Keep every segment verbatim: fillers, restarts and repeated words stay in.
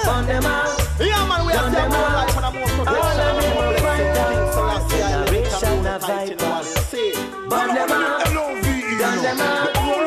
burn them out. Yeah, man, we have them more life and more protection. Generation of viper. Burn them out. Burn them out.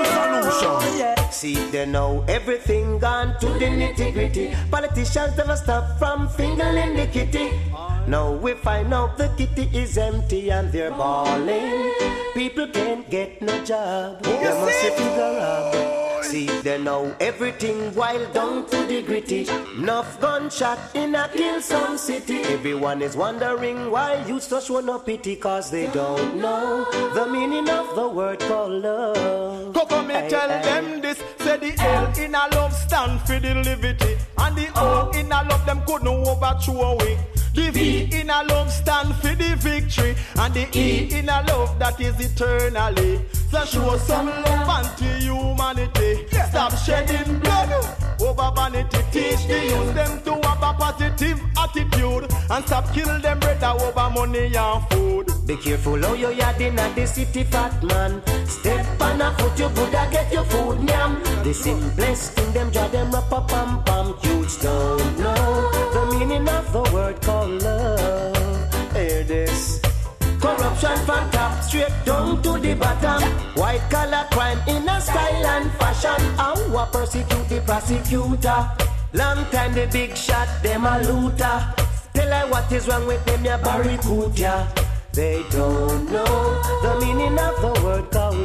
See, they know everything gone to the nitty gritty. Politicians never stop from fingering the kitty. Now we find out the kitty is empty and they're balling. People can't get no job. They must figure out. See, they know everything wild down to the gritty. Enough gunshot in a kill some city. Everyone is wondering why you so show no pity. Cause they don't know the meaning of the word called love. Coco me aye, tell aye. them this. Say the L in a love stand for the liberty. And the O in a love them couldn't overthrow away. The V in a love stand for the victory. And the E in a love that is eternally. So show some love unto humanity. Stop shedding blood over vanity. Teach the youth them to have a positive attitude. And stop kill them brother over money and food. Be careful how you yard in at the city, fat man. Step on a foot, you Buddha get your food, nyam. The simplest thing them draw them up a pam pam. Youths don't know the meaning of the word called love. Hear this. Corruption from top straight down to the bottom. White collar crime in a style and fashion. Our persecute the prosecutor. Long time the big shot them a looter. Tell her what is wrong with them, ya barracuda. They don't know the meaning of the word called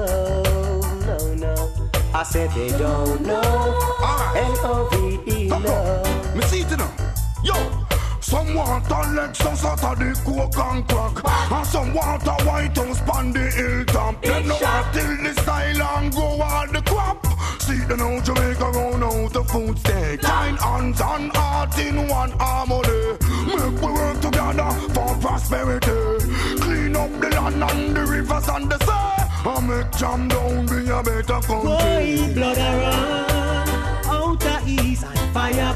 love. No, no. I said they don't know. L O V E love. Me see it now. Yo. Some want a Lexus out of the coke and crack. And some want a White House pan the hilltop. Them no want till the style and grow all the crop. See the now Jamaica round out the food stay. Kind hands and heart in one harmony. Make we work together for prosperity. Clean up the land and the rivers and the sea. And make jam down be a better country. Boy, blood a run, outer east and fire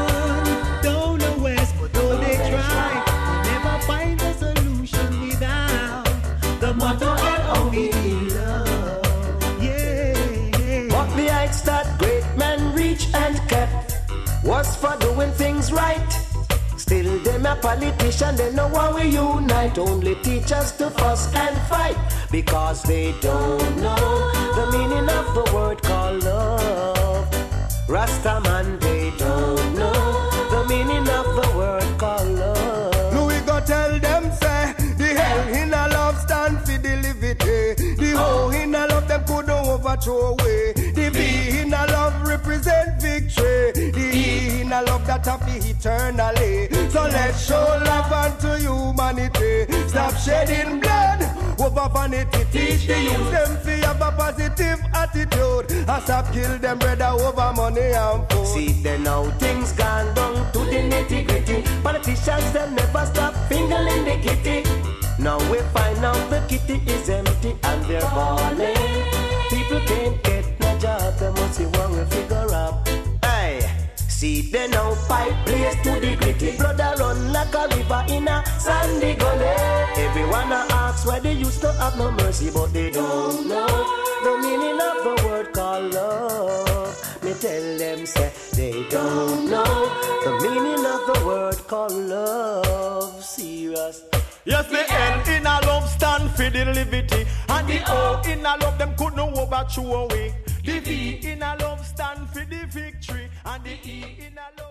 burn. Down the west, but though they try, they never find a solution without the motto L O V E love. Yeah. But the heights that great men reach and kept was for doing things right. Still them a politician, they know how we unite. Only teach us to fuss and fight. Because they don't know the meaning of the word called love. Rastaman, they don't know the meaning of the word called love. No, we go tell them say the hell in a love stand for the liberty. The O in a love them could overthrow away. The V in a love represent victory. The E in a love that happy eternally. So let's show love unto humanity. Stop shedding blood over vanity. Teach the youth them to have a positive attitude. And stop kill them brother over money and food. See they know things gone down to the nitty gritty. Politicians them never stop fingering the kitty. Now we find out the kitty is empty and they're balling. People can't get no job, they must see one we figure out. Hey, see they now pipe place to the gritty. Blood a run like a river in a sandy gully. Everyone a ask why they used to have no mercy, but they don't know the meaning of the word called love. Me tell them say they don't know the meaning of the word called love. Serious. Yes, the L in a love stand for the liberty. And the O in a love them could no overthrow away. The V in a love stand for the victory. And the E in a love